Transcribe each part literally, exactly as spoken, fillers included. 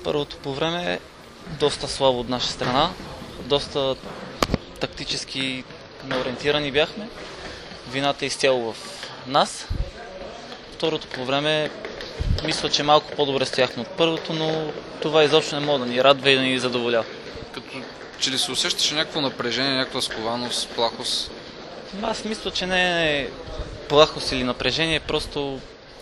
Първото по време е доста слабо от наша страна. Доста тактически неориентирани бяхме. Вината е изцяло в нас. Второто по време мисля, че малко по-добре стояхме от първото, но това изобщо не може да ни радва и да ни задоволява. Като че ли се усещаше някакво напрежение, някаква скованост, плахост? Аз мисля, че не е плахост или напрежение, просто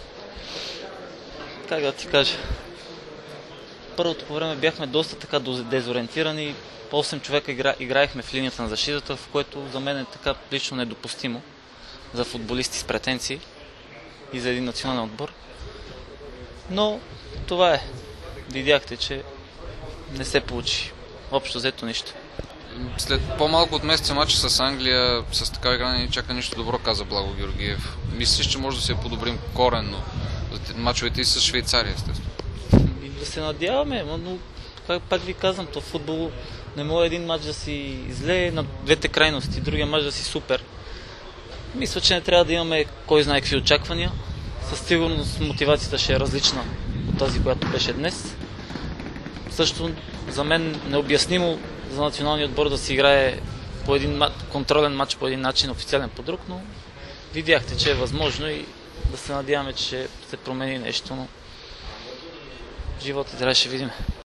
как да ти кажа. Първото по време бяхме доста така дезориентирани. осем човека игра, играехме в линията на защитата, в което за мен е така лично недопустимо за футболисти с претенции и за един национален отбор. Но това е. Видяхте, че не се получи общо взето нищо. След по-малко от месеца матча с Англия, с такава игра не ни чака нищо добро, каза Благо Георгиев. Мислиш, че може да се подобрим коренно за мачовете и с Швейцария, естествено? И да се надяваме, но пак, пак ви казвам, то в футбол не може един матч да си зле на двете крайности, другия матч да си супер. Мисля, че не трябва да имаме кой знае какви очаквания. Със сигурност мотивацията ще е различна от тази, която беше днес. Също за мен необяснимо за националния отбор да си играе по един контролен матч по един начин, официален по друг, но видяхте, че е възможно и да се надяваме, че ще се промени нещо, но живота трябва да ще видим.